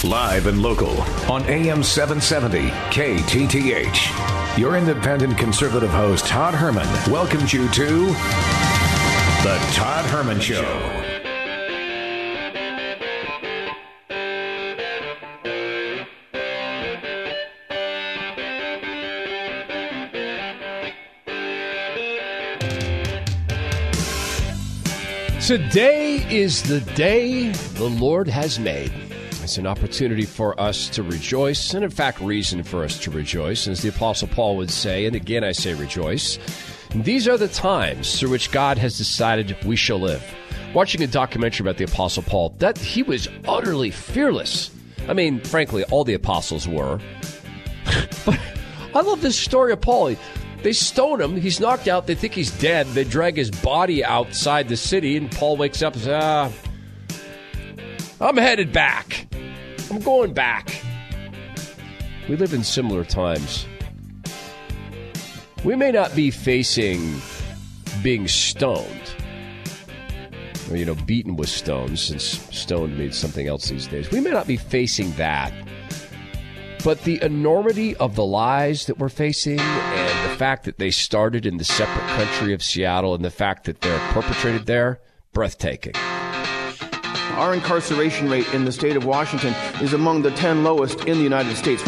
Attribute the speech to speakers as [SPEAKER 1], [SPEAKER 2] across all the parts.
[SPEAKER 1] Live and local on AM 770 KTTH. Your independent conservative host, Todd Herman, welcomes you to The Todd Herman Show.
[SPEAKER 2] Today is the day the Lord has made. It's an opportunity for us to rejoice, and in fact, reason for us to rejoice, as the Apostle Paul would say, and again I say rejoice. These are the times through which God has decided we shall live. Watching a documentary about the Apostle Paul, that he was utterly fearless. I mean, frankly, all the apostles were. But I love this story of Paul. They stone him. He's knocked out. They think he's dead. They drag his body outside the city, and Paul wakes up and says, I'm headed back. I'm going back. We live in similar times. We may not be facing being stoned, or, beaten with stones, since stoned means something else these days. We may not be facing that. But the enormity of the lies that we're facing, and the fact that they started in the separate country of Seattle, and the fact that they're perpetrated there, breathtaking.
[SPEAKER 3] Our incarceration rate in the state of Washington is among the 10 lowest in the United States.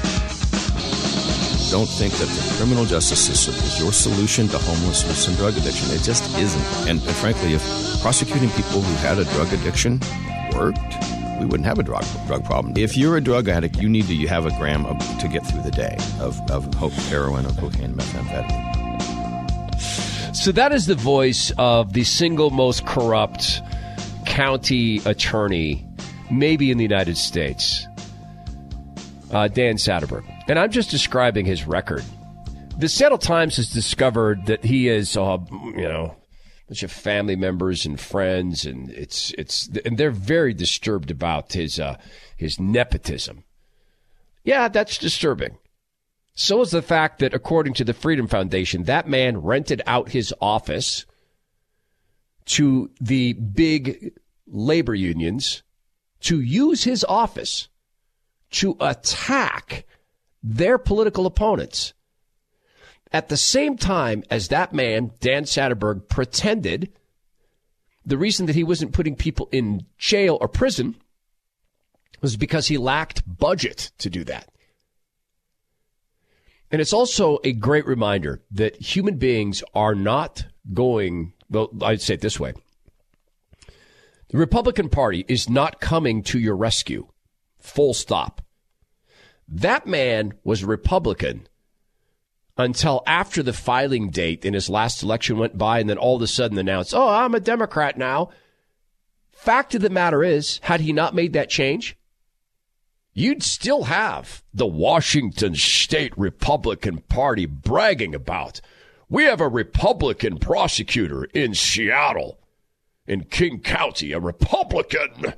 [SPEAKER 4] Don't think that the criminal justice system is your solution to homelessness and drug addiction. It just isn't. And frankly, if prosecuting people who had a drug addiction worked, we wouldn't have a drug problem. If you're a drug addict, you need to have a gram to get through the day of heroin or cocaine, methamphetamine.
[SPEAKER 2] So that is the voice of the single most corrupt county attorney, maybe in the United States, Dan Satterberg. And I'm just describing his record. The Seattle Times has discovered that he is, bunch of family members and friends, and and they're very disturbed about his nepotism. Yeah, that's disturbing. So is the fact that, according to the Freedom Foundation, that man rented out his office to the big labor unions to use his office to attack their political opponents. At the same time as that man, Dan Satterberg, pretended the reason that he wasn't putting people in jail or prison was because he lacked budget to do that. And it's also a great reminder that human beings are not going, well, I'd say it this way. The Republican Party is not coming to your rescue. Full stop. That man was a Republican until after the filing date in his last election went by, and then all of a sudden announced, I'm a Democrat now. Fact of the matter is, had he not made that change, you'd still have the Washington State Republican Party bragging about, we have a Republican prosecutor in Seattle, in King County, a Republican.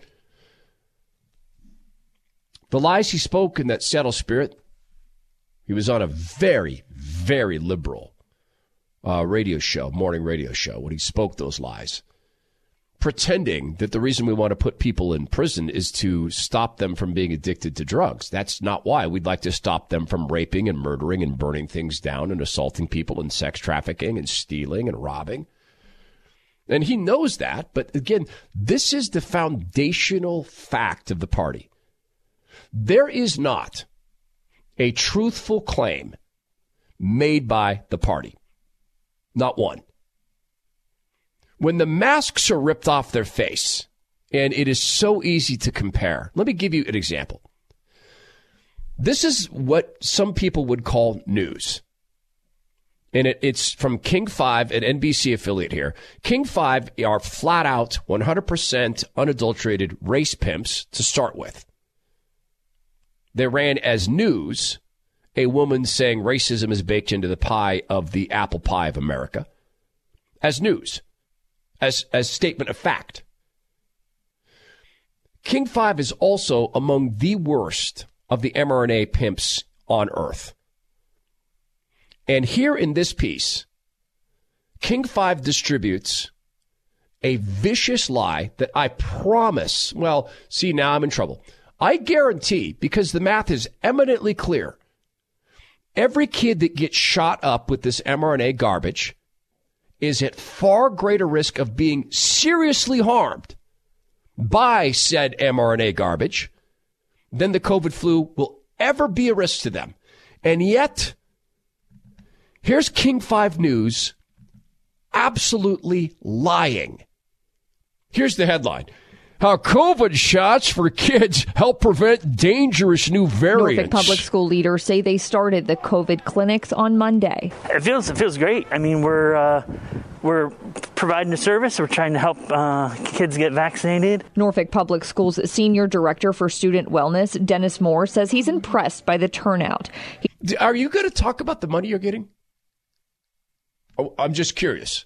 [SPEAKER 2] The lies he spoke in that Seattle spirit, he was on a very, very liberal morning radio show, when he spoke those lies, pretending that the reason we want to put people in prison is to stop them from being addicted to drugs. That's not why. We'd like to stop them from raping and murdering and burning things down and assaulting people and sex trafficking and stealing and robbing. And he knows that. But again, this is the foundational fact of the party. There is not a truthful claim made by the party. Not one. When the masks are ripped off their face, and it is so easy to compare. Let me give you an example. This is what some people would call news. And it's from King 5, an NBC affiliate here. King 5 are flat out 100% unadulterated race pimps to start with. They ran as news a woman saying racism is baked into the pie of the apple pie of America. As news. As statement of fact. King 5 is also among the worst of the mRNA pimps on earth. And here in this piece, King 5 distributes a vicious lie that I promise, well, see, now I'm in trouble. I guarantee, because the math is eminently clear, every kid that gets shot up with this mRNA garbage is at far greater risk of being seriously harmed by said mRNA garbage than the COVID flu will ever be a risk to them. And yet, here's King 5 News absolutely lying. Here's the headline. How COVID shots for kids help prevent dangerous new variants.
[SPEAKER 5] Norfolk Public School leaders say they started the COVID clinics on Monday.
[SPEAKER 6] It feels great. I mean, we're providing a service. We're trying to help kids get vaccinated.
[SPEAKER 5] Norfolk Public Schools Senior Director for Student Wellness, Dennis Moore, says he's impressed by the turnout.
[SPEAKER 2] Are you going to talk about the money you're getting? Oh, I'm just curious.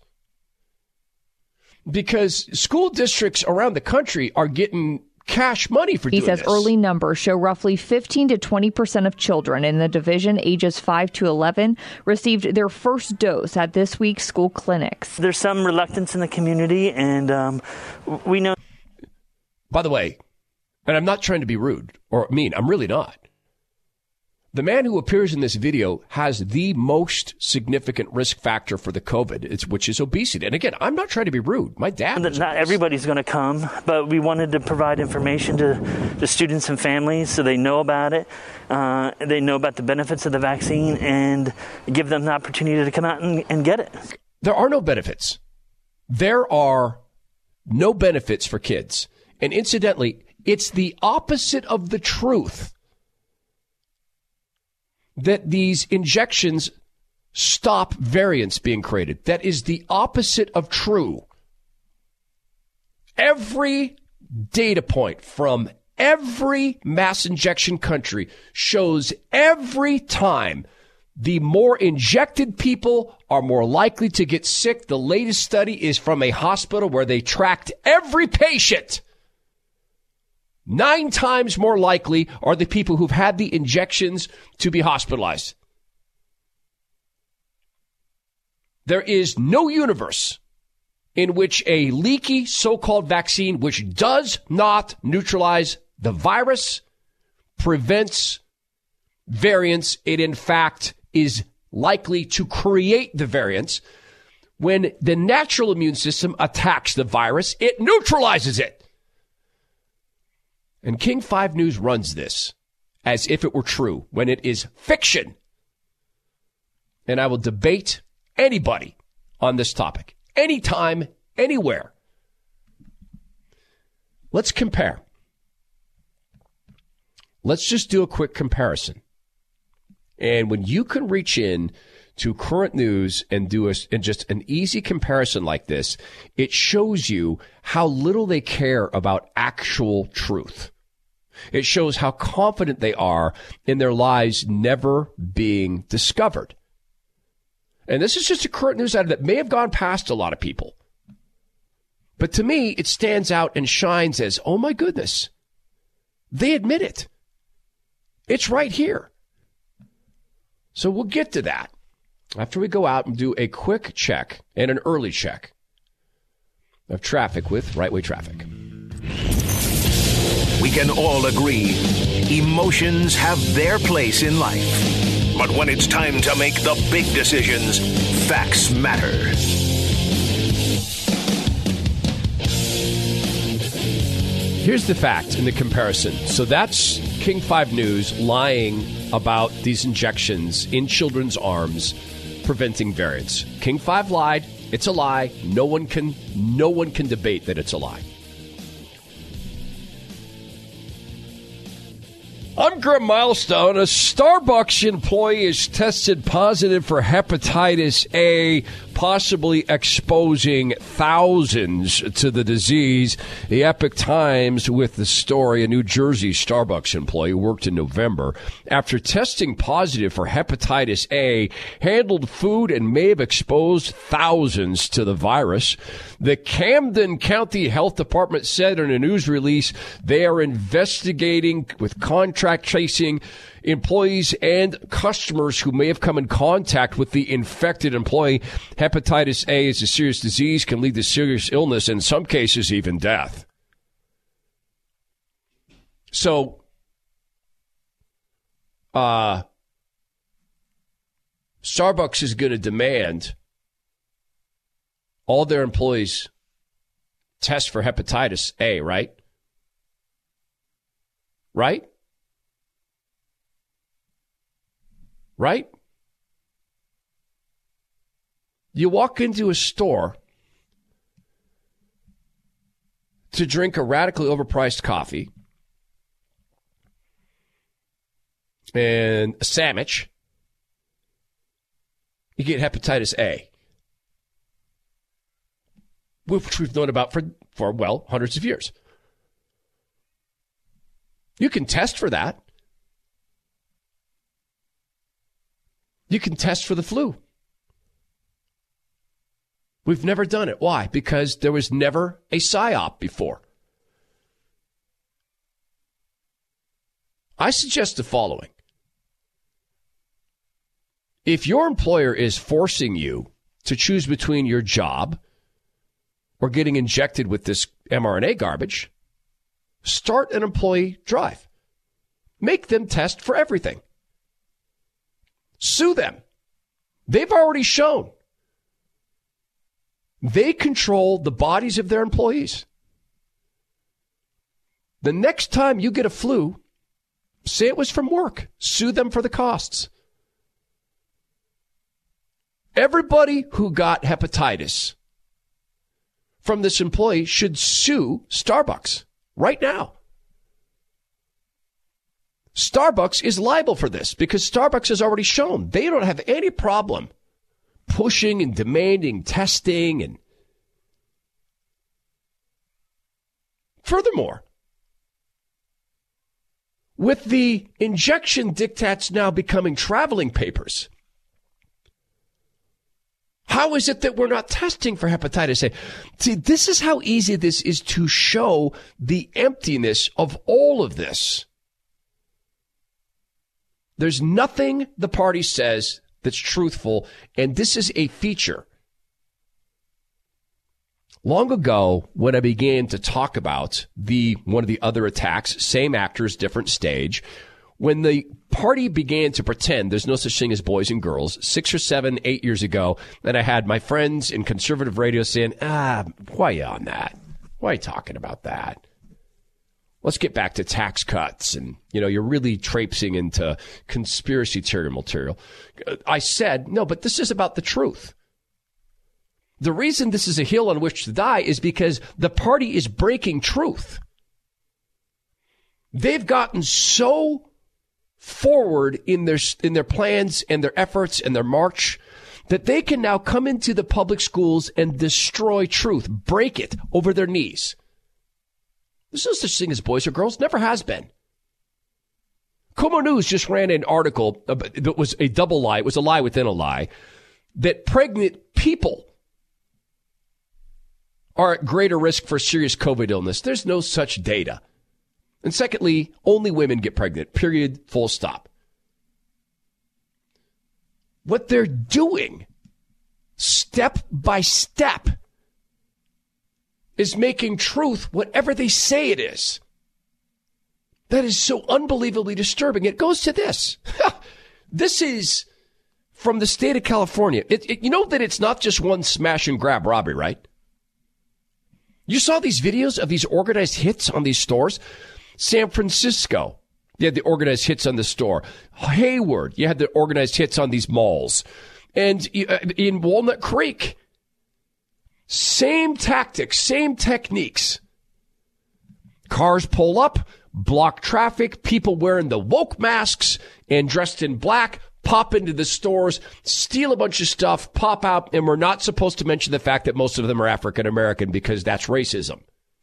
[SPEAKER 2] Because school districts around the country are getting cash money for doing this.
[SPEAKER 5] He says early numbers show roughly 15 to 20% of children in the division ages 5 to 11 received their first dose at this week's school clinics.
[SPEAKER 6] There's some reluctance in the community, and we know.
[SPEAKER 2] By the way, and I'm not trying to be rude or mean, I'm really not. The man who appears in this video has the most significant risk factor for the COVID, which is obesity. And again, I'm not trying to be rude. My dad was
[SPEAKER 6] Not everybody's going to come, but we wanted to provide information to students and families so they know about it. They know about the benefits of the vaccine and give them the opportunity to come out and get it.
[SPEAKER 2] There are no benefits. There are no benefits for kids. And incidentally, it's the opposite of the truth that these injections stop variants being created. That is the opposite of true. Every data point from every mass injection country shows every time the more injected people are more likely to get sick. The latest study is from a hospital where they tracked every patient. 9 times more likely are the people who've had the injections to be hospitalized. There is no universe in which a leaky so-called vaccine, which does not neutralize the virus, prevents variants. It, in fact, is likely to create the variants. When the natural immune system attacks the virus, it neutralizes it. And King 5 News runs this as if it were true when it is fiction. And I will debate anybody on this topic, anytime, anywhere. Let's compare. Let's just do a quick comparison. And when you can reach in to current news and do just an easy comparison like this, it shows you how little they care about actual truth. It shows how confident they are in their lies never being discovered. And this is just a current news item that may have gone past a lot of people. But to me, it stands out and shines as, oh my goodness, they admit it. It's right here. So we'll get to that after we go out and do a quick check and an early check of traffic with Right Way Traffic.
[SPEAKER 1] We can all agree emotions have their place in life. But when it's time to make the big decisions, facts matter.
[SPEAKER 2] Here's the fact in the comparison. So that's King 5 News lying about these injections in children's arms preventing variants. King 5 lied. It's a lie. No one can debate that it's a lie. I'm Graham Milestone. A Starbucks employee is tested positive for hepatitis A, possibly exposing thousands to the disease. The Epoch Times with the story, a New Jersey Starbucks employee worked in November after testing positive for hepatitis A, handled food and may have exposed thousands to the virus. The Camden County Health Department said in a news release they are investigating with contract tracing employees and customers who may have come in contact with the infected employee. Hepatitis A is a serious disease, can lead to serious illness, in some cases even death. So Starbucks is going to demand all their employees test for hepatitis A, right? Right? Right? You walk into a store to drink a radically overpriced coffee and a sandwich, you get hepatitis A, which we've known about for hundreds of years. You can test for that. You can test for the flu. We've never done it. Why? Because there was never a PSYOP before. I suggest the following. If your employer is forcing you to choose between your job or getting injected with this mRNA garbage, start an employee drive. Make them test for everything. Sue them. They've already shown they control the bodies of their employees. The next time you get a flu, say it was from work. Sue them for the costs. Everybody who got hepatitis from this employee should sue Starbucks right now. Starbucks is liable for this because Starbucks has already shown they don't have any problem pushing and demanding testing. And furthermore, with the injection diktats now becoming traveling papers, how is it that we're not testing for hepatitis A? See, this is how easy this is to show the emptiness of all of this. There's nothing the party says that's truthful, and this is a feature. Long ago, when I began to talk about one of the other attacks, same actors, different stage, when the party began to pretend there's no such thing as boys and girls 6 or 7, 8 years ago, and I had my friends in conservative radio saying, why are you on that? Why are you talking about that? Let's get back to tax cuts. And, you're really traipsing into conspiracy theory material. I said, no, but this is about the truth. The reason this is a hill on which to die is because the party is breaking truth. They've gotten so forward in their plans and their efforts and their march that they can now come into the public schools and destroy truth, break it over their knees. There's no such thing as boys or girls. Never has been. Como News just ran an article that was a double lie. It was a lie within a lie, that pregnant people are at greater risk for serious COVID illness. There's no such data. And secondly, only women get pregnant, period, full stop. What they're doing, step by step, is making truth whatever they say it is. That is so unbelievably disturbing. It goes to this. This is from the state of California. You know that it's not just one smash and grab robbery, right? You saw these videos of these organized hits on these stores. San Francisco, you had the organized hits on the store. Hayward, you had the organized hits on these malls. And in Walnut Creek, same tactics, same techniques. Cars pull up, block traffic, people wearing the woke masks and dressed in black, pop into the stores, steal a bunch of stuff, pop out, and we're not supposed to mention the fact that most of them are African American because that's racism.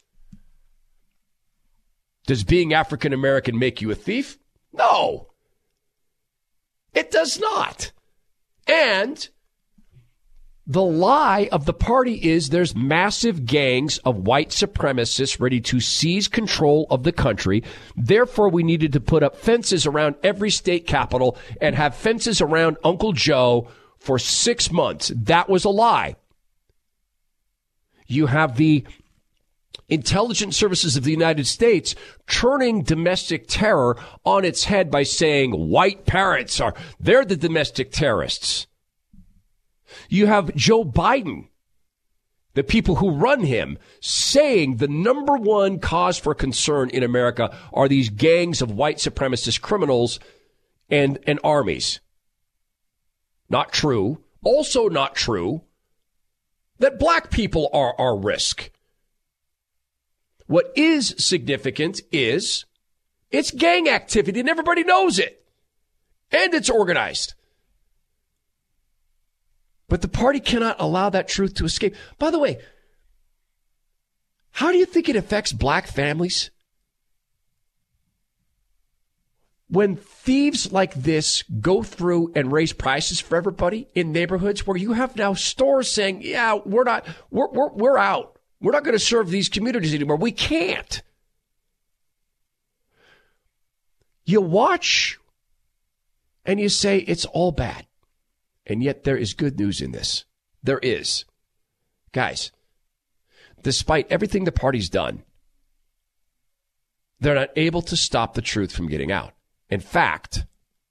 [SPEAKER 2] Does being African American make you a thief? No. It does not. And the lie of the party is there's massive gangs of white supremacists ready to seize control of the country. Therefore, we needed to put up fences around every state capital and have fences around Uncle Joe for 6 months. That was a lie. You have the intelligence services of the United States turning domestic terror on its head by saying white parents they're the domestic terrorists. You have Joe Biden, the people who run him, saying the number one cause for concern in America are these gangs of white supremacist criminals and armies. Not true. Also not true that black people are risk. What is significant is it's gang activity and everybody knows it. And it's organized. But the party cannot allow that truth to escape. By the way, how do you think it affects black families? When thieves like this go through and raise prices for everybody in neighborhoods where you have now stores saying, yeah, we're out. We're not going to serve these communities anymore. We can't. You watch and you say it's all bad. And yet there is good news in this. There is. Guys, despite everything the party's done, they're not able to stop the truth from getting out. In fact,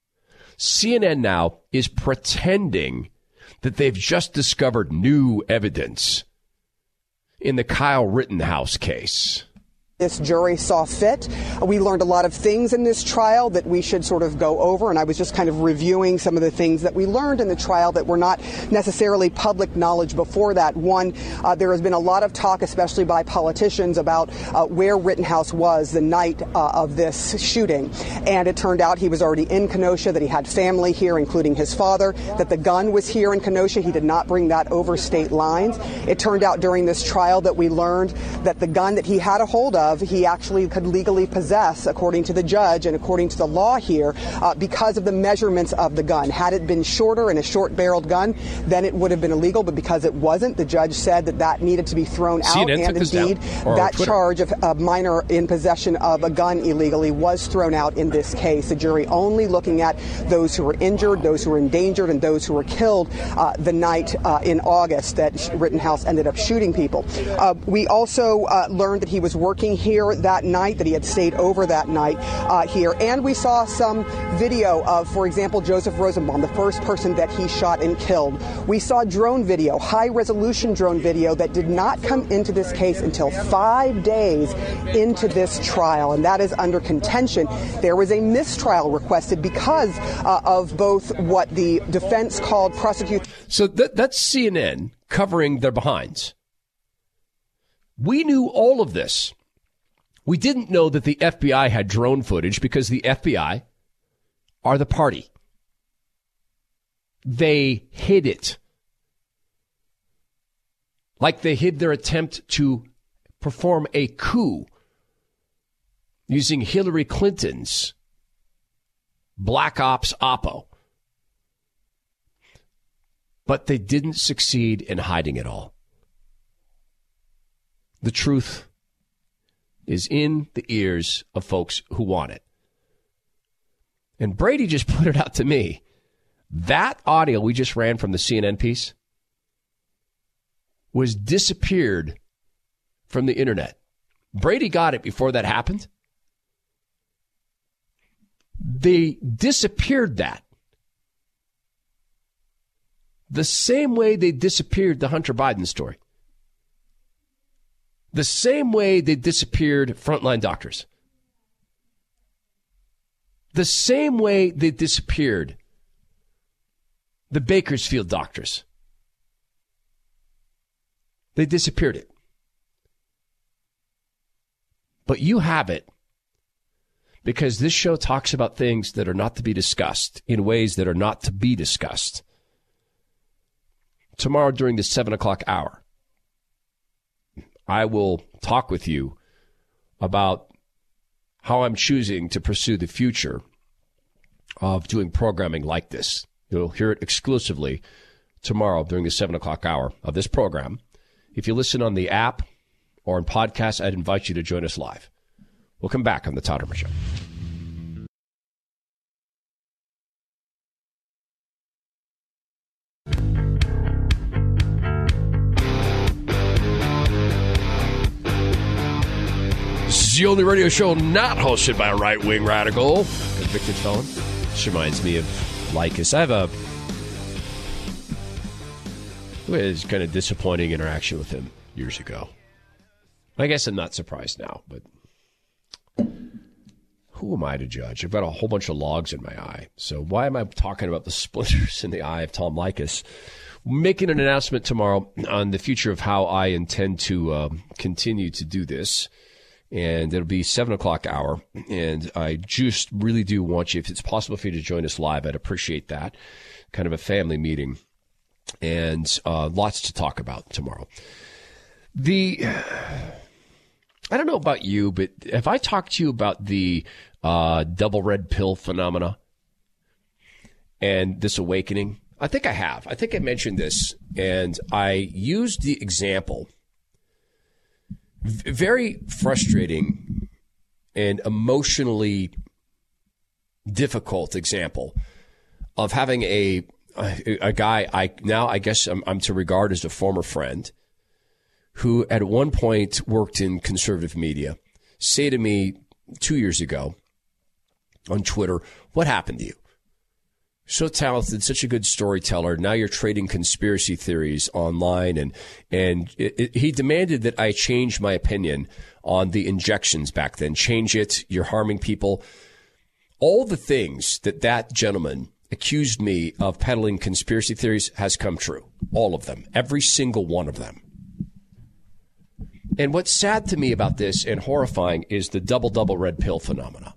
[SPEAKER 2] CNN now is pretending that they've just discovered new evidence in the Kyle Rittenhouse case.
[SPEAKER 7] This jury saw fit. We learned a lot of things in this trial that we should sort of go over, and I was just kind of reviewing some of the things that we learned in the trial that were not necessarily public knowledge before that. One, there has been a lot of talk, especially by politicians, about where Rittenhouse was the night of this shooting, and it turned out he was already in Kenosha, that he had family here, including his father, that the gun was here in Kenosha. He did not bring that over state lines. It turned out during this trial that we learned that the gun that he had a hold of, he actually could legally possess, according to the judge and according to the law here, because of the measurements of the gun. Had it been shorter and a short-barreled gun, then it would have been illegal, but because it wasn't, the judge said that needed to be thrown out, and indeed, that charge of a minor in possession of a gun illegally was thrown out in this case. The jury only looking at those who were injured, those who were endangered, and those who were killed the night in August that Rittenhouse ended up shooting people. We also learned that he was working here that night, that he had stayed over that night here. And we saw some video of, for example, Joseph Rosenbaum, the first person that he shot and killed. We saw drone video, high-resolution drone video that did not come into this case until 5 days into this trial, and that is under contention. There was a mistrial requested because of both what the defense called prosecution.
[SPEAKER 2] So that's CNN covering their behinds. We knew all of this. We didn't know that the FBI had drone footage because the FBI are the party. They hid it. Like they hid their attempt to perform a coup using Hillary Clinton's Black Ops Oppo. But they didn't succeed in hiding it all. The truth is in the ears of folks who want it. And Brady just put it out to me. That audio we just ran from the CNN piece was disappeared from the internet. Brady got it before that happened. They disappeared that. The same way they disappeared the Hunter Biden story. The same way they disappeared frontline doctors. The same way they disappeared the Bakersfield doctors. They disappeared it. But you have it because this show talks about things that are not to be discussed in ways that are not to be discussed. Tomorrow during the 7 o'clock hour, I will talk with you about how I'm choosing to pursue the future of doing programming like this. You'll hear it exclusively tomorrow during the 7 o'clock hour of this program. If you listen on the app or on podcast, I'd invite you to join us live. We'll come back on the Todd Herman Show. the only radio show not hosted by a right-wing radical, convicted felon. This reminds me of Lycus. I have a kind of disappointing interaction with him years ago. I guess I'm not surprised now, but who am I to judge? I've got a whole bunch of logs in my eye. So why am I talking about the splinters in the eye of Tom Lycus? Making an announcement tomorrow on the future of how I intend to continue to do this. And it'll be 7 o'clock hour. And I just really do want you, if it's possible for you to join us live, I'd appreciate that. Kind of a family meeting. And lots to talk about tomorrow. I don't know about you, but have I talked to you about the double red pill phenomena and this awakening? I think I have. I think I mentioned this, and I used the example, very frustrating and emotionally difficult example of having a guy I guess I'm to regard as a former friend who at one point worked in conservative media say to me 2 years ago on Twitter, "What happened to you? So talented, such a good storyteller. Now you're trading conspiracy theories online." And he demanded that I change my opinion on the injections back then. Change it. You're harming people. All the things that gentleman accused me of peddling conspiracy theories has come true. All of them. Every single one of them. And what's sad to me about this and horrifying is the double red pill phenomena.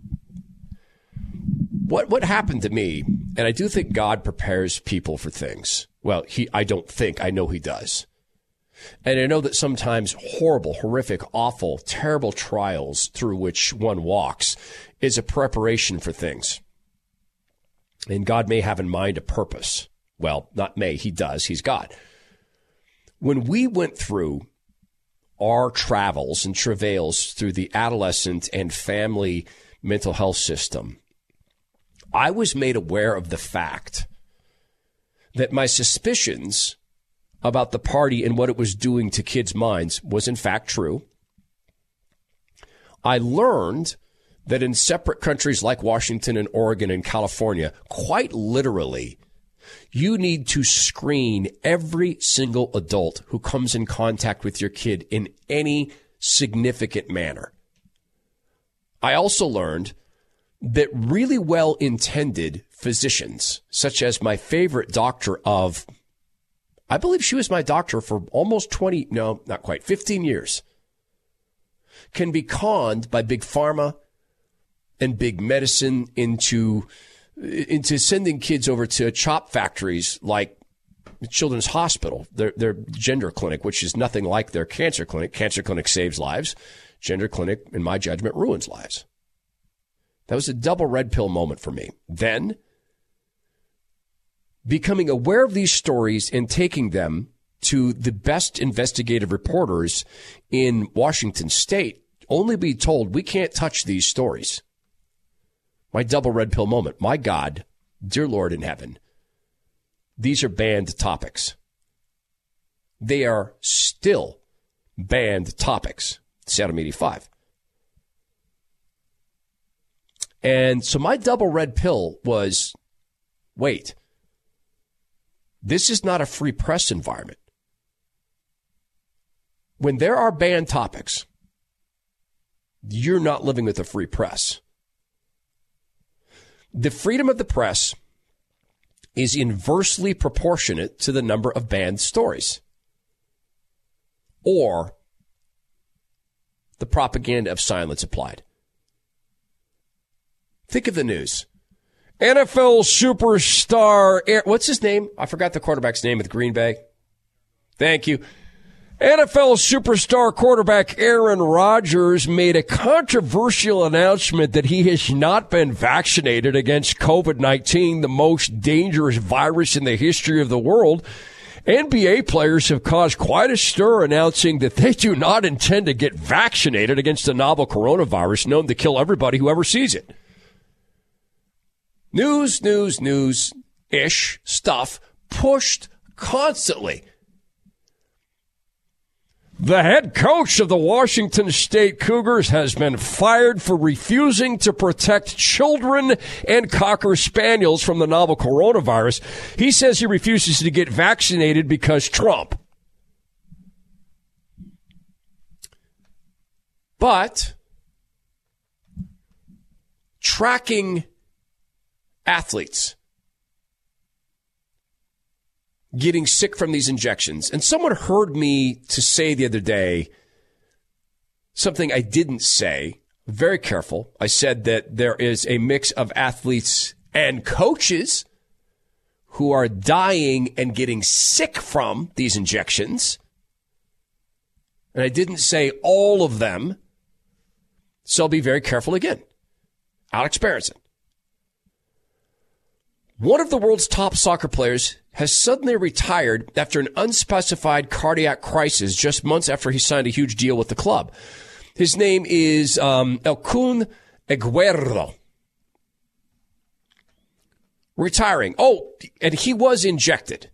[SPEAKER 2] What happened to me, and I do think God prepares people for things. Well, I don't think, I know he does. And I know that sometimes horrible, horrific, awful, terrible trials through which one walks is a preparation for things. And God may have in mind a purpose. Well, not may, he does, he's God. When we went through our travels and travails through the adolescent and family mental health system, I was made aware of the fact that my suspicions about the party and what it was doing to kids' minds was in fact true. I learned that in separate countries like Washington and Oregon and California, quite literally, you need to screen every single adult who comes in contact with your kid in any significant manner. I also learned that really well-intended physicians, such as my favorite doctor of, I believe she was my doctor for almost 15 years, can be conned by big pharma and big medicine into sending kids over to chop factories like Children's Hospital, their gender clinic, which is nothing like their cancer clinic. Cancer clinic saves lives. Gender clinic, in my judgment, ruins lives. That was a double red pill moment for me. Then, becoming aware of these stories and taking them to the best investigative reporters in Washington State, only be told, we can't touch these stories. My double red pill moment. My God, dear Lord in heaven, these are banned topics. They are still banned topics. It's Adam 85. And so my double red pill was, wait, this is not a free press environment. When there are banned topics, you're not living with a free press. The freedom of the press is inversely proportionate to the number of banned stories, or the propaganda of silence applied. Think of the news. NFL superstar, what's his name? I forgot the quarterback's name with Green Bay. Thank you. NFL superstar quarterback Aaron Rodgers made a controversial announcement that he has not been vaccinated against COVID-19, the most dangerous virus in the history of the world. NBA players have caused quite a stir announcing that they do not intend to get vaccinated against the novel coronavirus known to kill everybody who ever sees it. News-ish stuff pushed constantly. The head coach of the Washington State Cougars has been fired for refusing to protect children and Cocker Spaniels from the novel coronavirus. He says he refuses to get vaccinated because Trump. But tracking athletes getting sick from these injections. And someone heard me to say the other day something I didn't say. Very careful. I said that there is a mix of athletes and coaches who are dying and getting sick from these injections. And I didn't say all of them. So I'll be very careful again. Alex Berenson. One of the world's top soccer players has suddenly retired after an unspecified cardiac crisis just months after he signed a huge deal with the club. His name is El Kun Aguero. Retiring. Oh, and he was injected.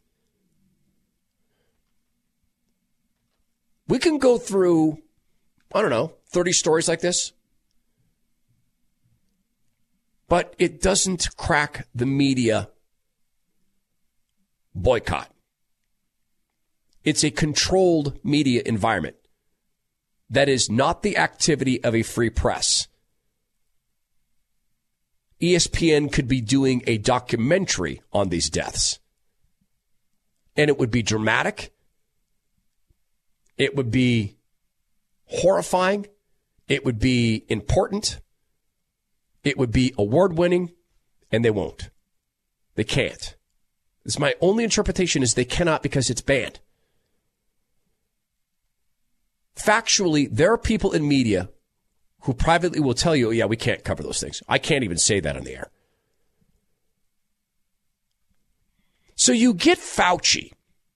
[SPEAKER 2] We can go through, 30 stories like this. But it doesn't crack the media boycott. It's a controlled media environment. That is not the activity of a free press. ESPN could be doing a documentary on these deaths. And it would be dramatic. It would be horrifying. It would be important. It would be award-winning, and they won't. They can't. This is my only interpretation is they cannot because it's banned. Factually, there are people in media who privately will tell you, yeah, we can't cover those things. I can't even say that on the air. So you get Fauci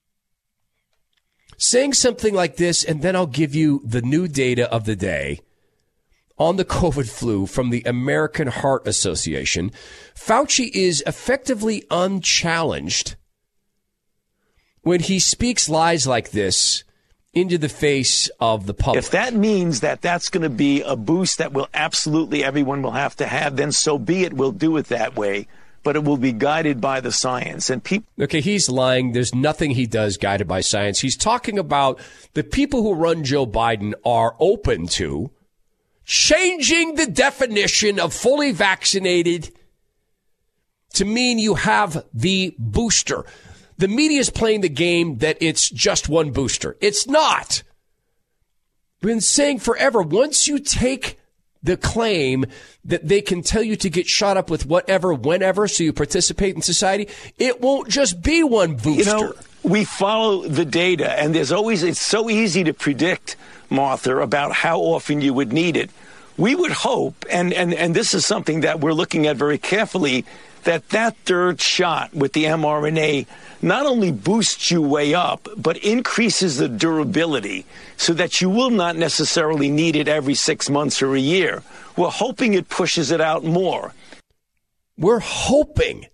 [SPEAKER 2] saying something like this, and then I'll give you the new data of the day on the COVID flu from the American Heart Association. Fauci is effectively unchallenged when he speaks lies like this into the face of the public.
[SPEAKER 8] If that means that that's going to be a boost that will absolutely everyone will have to have, then so be it. We'll do it that way, but it will be guided by the science. And people.
[SPEAKER 2] Okay, he's lying. There's nothing he does guided by science. He's talking about the people who run Joe Biden are open to changing the definition of fully vaccinated to mean you have the booster. The media is playing the game that it's just one booster. It's not. We've been saying forever, once you take the claim that they can tell you to get shot up with whatever, whenever, so you participate in society, it won't just be one booster.
[SPEAKER 8] We follow the data, and it's so easy to predict, Martha, about how often you would need it. We would hope, and this is something that we're looking at very carefully, that third shot with the mRNA not only boosts you way up, but increases the durability so that you will not necessarily need it every 6 months or a year. We're hoping it pushes it out more.
[SPEAKER 2] We're hoping.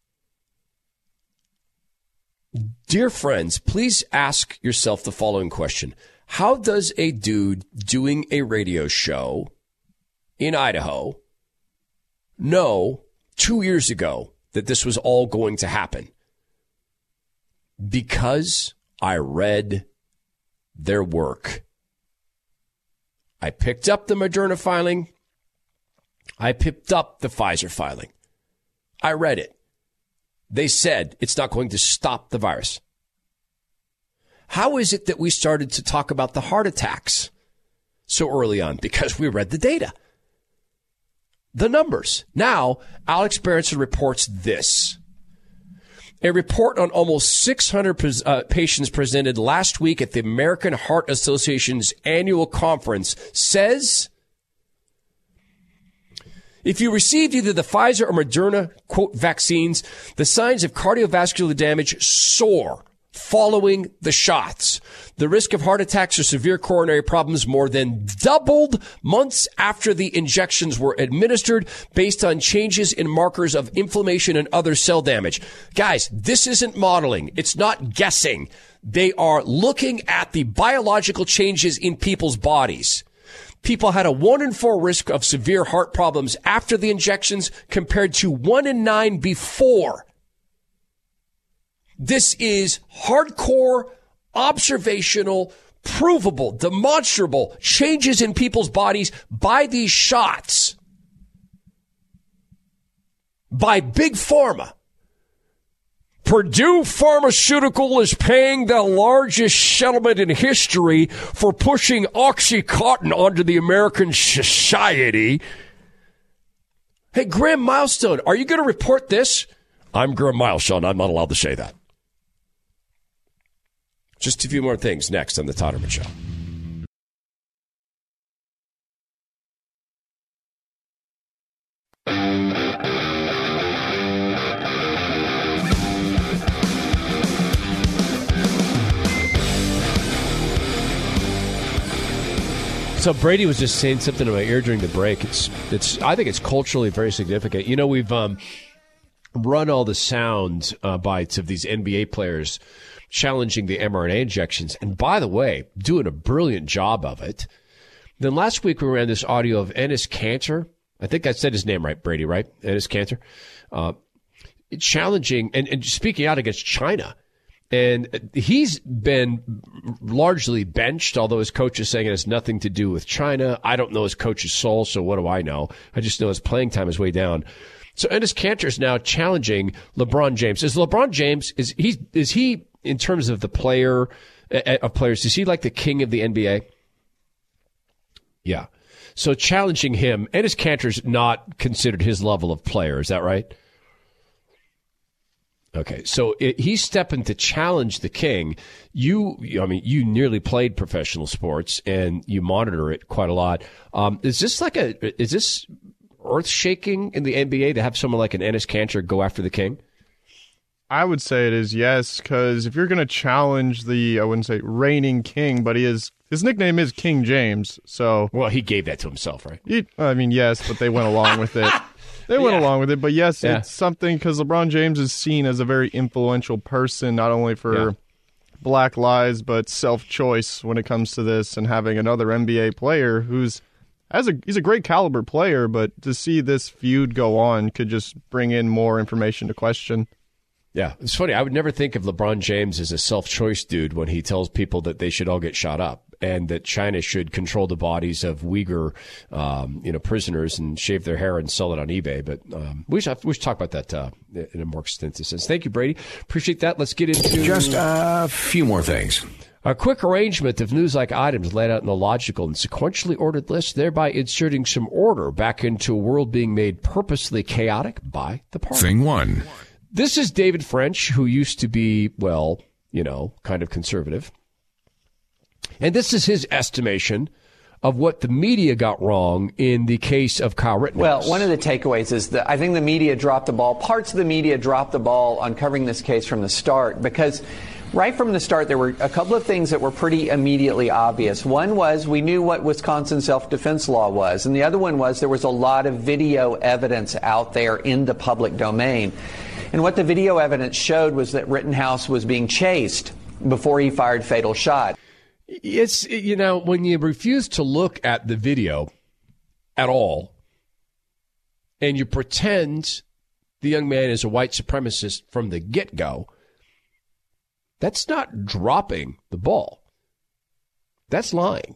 [SPEAKER 2] Dear friends, please ask yourself the following question. How does a dude doing a radio show in Idaho know 2 years ago that this was all going to happen? Because I read their work. I picked up the Moderna filing. I picked up the Pfizer filing. I read it. They said it's not going to stop the virus. How is it that we started to talk about the heart attacks so early on? Because we read the data. The numbers. Now, Alex Berenson reports this. A report on almost 600 patients presented last week at the American Heart Association's annual conference says if you received either the Pfizer or Moderna, quote, vaccines, the signs of cardiovascular damage soar following the shots. The risk of heart attacks or severe coronary problems more than doubled months after the injections were administered based on changes in markers of inflammation and other cell damage. Guys, this isn't modeling. It's not guessing. They are looking at the biological changes in people's bodies. People had a 1 in 4 risk of severe heart problems after the injections compared to 1 in 9 before. This is hardcore, observational, provable, demonstrable changes in people's bodies by these shots. By Big Pharma. Purdue Pharmaceutical is paying the largest settlement in history for pushing OxyContin onto the American society. Hey, Graham Milestone, are you going to report this? I'm Graham Milestone. I'm not allowed to say that. Just a few more things next on the Todd Herman Show. So Brady was just saying something in my ear during the break. I think it's culturally very significant. You know, we've run all the sound bites of these NBA players challenging the mRNA injections. And by the way, doing a brilliant job of it. Then last week we ran this audio of Enes Kanter. I think I said his name right, Brady, right? Enes Kanter. Challenging and speaking out against China. And he's been largely benched, although his coach is saying it has nothing to do with China. I don't know his coach's soul, so what do I know? I just know his playing time is way down. So Enes Kanter is now challenging LeBron James. Is LeBron James, is he in terms of the player of players, is he like the king of the NBA? Yeah. So challenging him, Enes Kanter's not considered his level of player. Is that right? Okay, so he's stepping to challenge the king. You nearly played professional sports and you monitor it quite a lot. Is this earth shaking in the NBA to have someone like an Enes Kanter go after the king?
[SPEAKER 9] I would say it is, yes, because if you're going to challenge I wouldn't say reigning king, but his nickname is King James. So
[SPEAKER 2] well, he gave that to himself, right?
[SPEAKER 9] Yes, but they went along with it. They went along with it, but yes, it's something because LeBron James is seen as a very influential person, not only for Black lives, but self-choice when it comes to this, and having another NBA player he's a great caliber player, but to see this feud go on could just bring in more information to question.
[SPEAKER 2] Yeah, it's funny. I would never think of LeBron James as a self-choice dude when he tells people that they should all get shot up and that China should control the bodies of Uyghur, prisoners and shave their hair and sell it on eBay. But we should talk about that in a more extensive sense. Thank you, Brady. Appreciate that. Let's get into
[SPEAKER 1] just a few more things.
[SPEAKER 2] A quick arrangement of news-like items laid out in a logical and sequentially ordered list, thereby inserting some order back into a world being made purposely chaotic by the party.
[SPEAKER 1] Thing one.
[SPEAKER 2] This is David French, who used to be, kind of conservative. And this is his estimation of what the media got wrong in the case of Kyle Rittenhouse.
[SPEAKER 10] Well, one of the takeaways is that I think the media dropped the ball. Parts of the media dropped the ball on covering this case from the start because right from the start, there were a couple of things that were pretty immediately obvious. One was we knew what Wisconsin self-defense law was, and the other one was there was a lot of video evidence out there in the public domain. And what the video evidence showed was that Rittenhouse was being chased before he fired fatal shot.
[SPEAKER 2] It's, when you refuse to look at the video at all and you pretend the young man is a white supremacist from the get-go, that's not dropping the ball. That's lying.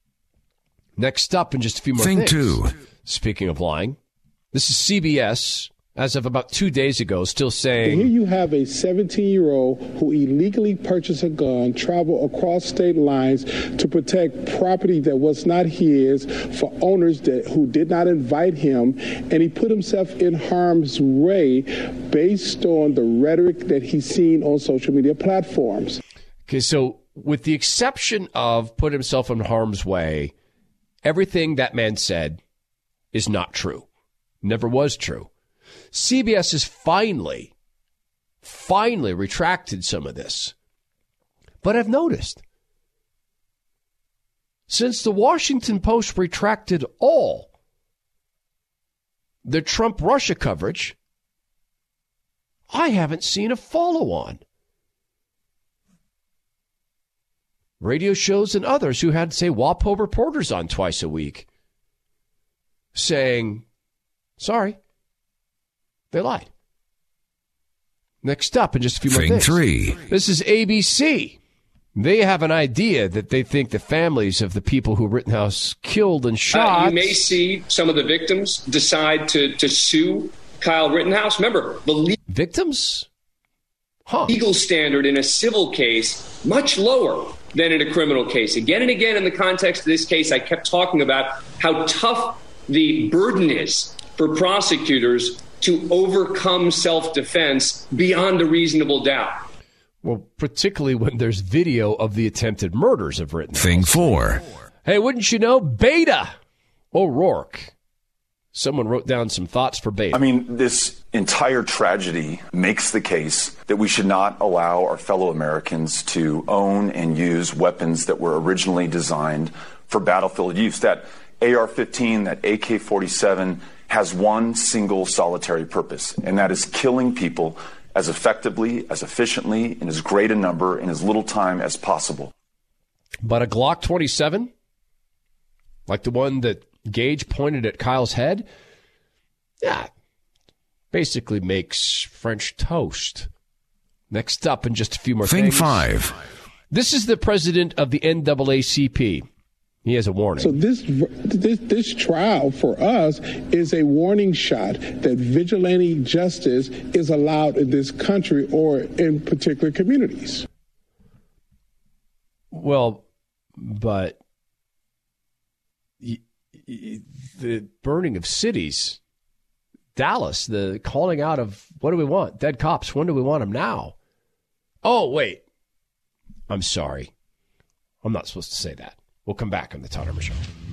[SPEAKER 2] Next up in just a few more things.
[SPEAKER 1] Thing two.
[SPEAKER 2] Speaking of lying, this is CBS. As of about 2 days ago, still saying...
[SPEAKER 11] Here you have a 17-year-old who illegally purchased a gun, traveled across state lines to protect property that was not his for owners who did not invite him, and he put himself in harm's way based on the rhetoric that he's seen on social media platforms.
[SPEAKER 2] Okay, so with the exception of put himself in harm's way, everything that man said is not true. Never was true. CBS has finally retracted some of this. But I've noticed, since the Washington Post retracted all the Trump-Russia coverage, I haven't seen a follow-on. Radio shows and others who had, say, WAPO reporters on twice a week saying, sorry, they lied. Next up, in just a few more things.
[SPEAKER 1] Thing 3.
[SPEAKER 2] This is ABC. They have an idea that they think the families of the people who Rittenhouse killed and shot.
[SPEAKER 12] You may see some of the victims decide to sue Kyle Rittenhouse. Remember, the
[SPEAKER 2] victims?
[SPEAKER 12] Legal standard in a civil case much lower than in a criminal case. Again and again in the context of this case, I kept talking about how tough the burden is for prosecutors to overcome self-defense beyond a reasonable doubt.
[SPEAKER 2] Well, particularly when there's video of the attempted murders of Rittenhouse.
[SPEAKER 1] Thing 4.
[SPEAKER 2] Hey, wouldn't you know, Beta O'Rourke. Someone wrote down some thoughts for Beta.
[SPEAKER 13] I mean, this entire tragedy makes the case that we should not allow our fellow Americans to own and use weapons that were originally designed for battlefield use. That AR-15, that AK-47 has one single solitary purpose, and that is killing people as effectively, as efficiently, in as great a number, in as little time as possible.
[SPEAKER 2] But a Glock 27, like the one that Gage pointed at Kyle's head, yeah, basically makes French toast. Next up, in just a few more things.
[SPEAKER 1] Thing 5.
[SPEAKER 2] This is the president of the NAACP. He has a warning.
[SPEAKER 11] So this trial for us is a warning shot that vigilante justice is allowed in this country or in particular communities.
[SPEAKER 2] Well, but the burning of cities, Dallas, the calling out of, what do we want? Dead cops. When do we want them now? Oh, wait. I'm sorry. I'm not supposed to say that. We'll come back on the Todd Herman Show.